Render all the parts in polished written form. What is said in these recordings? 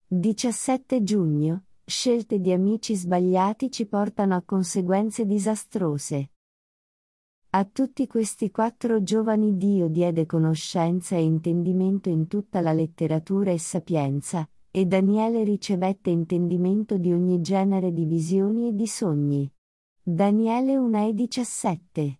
17 giugno. Scelte di amici sbagliati ci portano a conseguenze disastrose. A tutti questi 4 giovani Dio diede conoscenza e intendimento in tutta la letteratura e sapienza, e Daniele ricevette intendimento di ogni genere di visioni e di sogni. Daniele 1,17.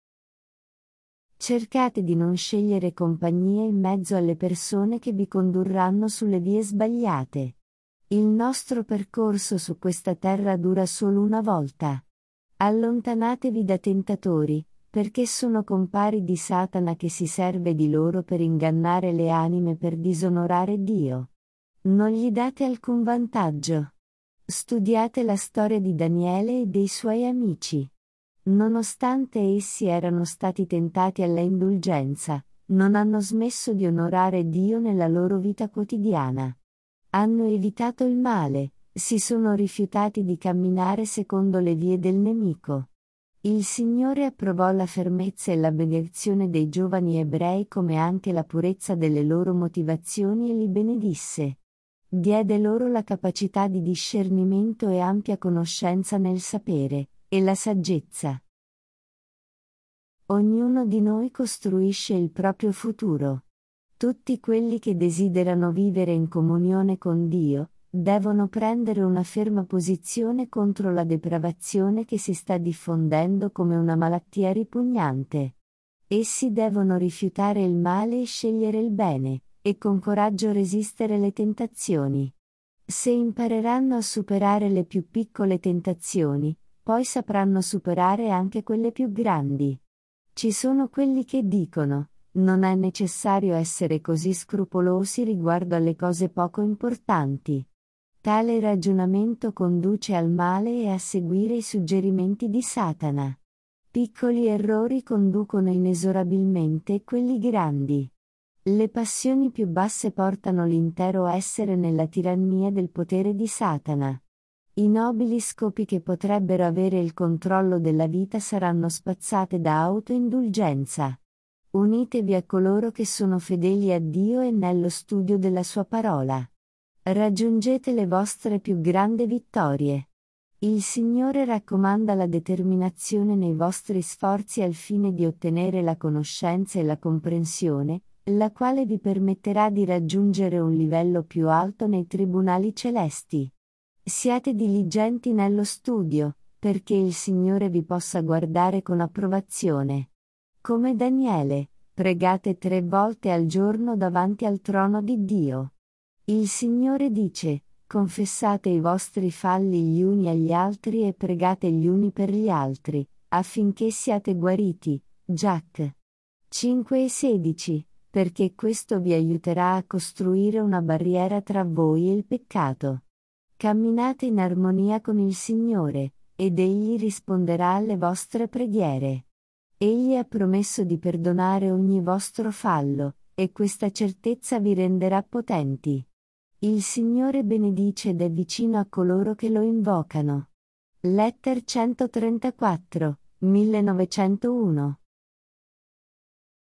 Cercate di non scegliere compagnie in mezzo alle persone che vi condurranno sulle vie sbagliate. Il nostro percorso su questa terra dura solo una volta. Allontanatevi da tentatori, perché sono compari di Satana che si serve di loro per ingannare le anime per disonorare Dio. Non gli date alcun vantaggio. Studiate la storia di Daniele e dei suoi amici. Nonostante essi erano stati tentati alla indulgenza, non hanno smesso di onorare Dio nella loro vita quotidiana. Hanno evitato il male, si sono rifiutati di camminare secondo le vie del nemico. Il Signore approvò la fermezza e l'abnegazione dei giovani ebrei come anche la purezza delle loro motivazioni e li benedisse. Diede loro la capacità di discernimento e ampia conoscenza nel sapere, e la saggezza. Ognuno di noi costruisce il proprio futuro. Tutti quelli che desiderano vivere in comunione con Dio, devono prendere una ferma posizione contro la depravazione che si sta diffondendo come una malattia ripugnante. Essi devono rifiutare il male e scegliere il bene, e con coraggio resistere le tentazioni. Se impareranno a superare le più piccole tentazioni, poi sapranno superare anche quelle più grandi. Ci sono quelli che dicono: non è necessario essere così scrupolosi riguardo alle cose poco importanti. Tale ragionamento conduce al male e a seguire i suggerimenti di Satana. Piccoli errori conducono inesorabilmente quelli grandi. Le passioni più basse portano l'intero essere nella tirannia del potere di Satana. I nobili scopi che potrebbero avere il controllo della vita saranno spazzate da autoindulgenza. Unitevi a coloro che sono fedeli a Dio e nello studio della sua parola. Raggiungete le vostre più grandi vittorie. Il Signore raccomanda la determinazione nei vostri sforzi al fine di ottenere la conoscenza e la comprensione, la quale vi permetterà di raggiungere un livello più alto nei tribunali celesti. Siate diligenti nello studio, perché il Signore vi possa guardare con approvazione. Come Daniele, pregate 3 volte al giorno davanti al trono di Dio. Il Signore dice: confessate i vostri falli gli uni agli altri e pregate gli uni per gli altri, affinché siate guariti. Giac. 5:16, perché questo vi aiuterà a costruire una barriera tra voi e il peccato. Camminate in armonia con il Signore, ed Egli risponderà alle vostre preghiere. Egli ha promesso di perdonare ogni vostro fallo, e questa certezza vi renderà potenti. Il Signore benedice ed è vicino a coloro che lo invocano. Letter 134, 1901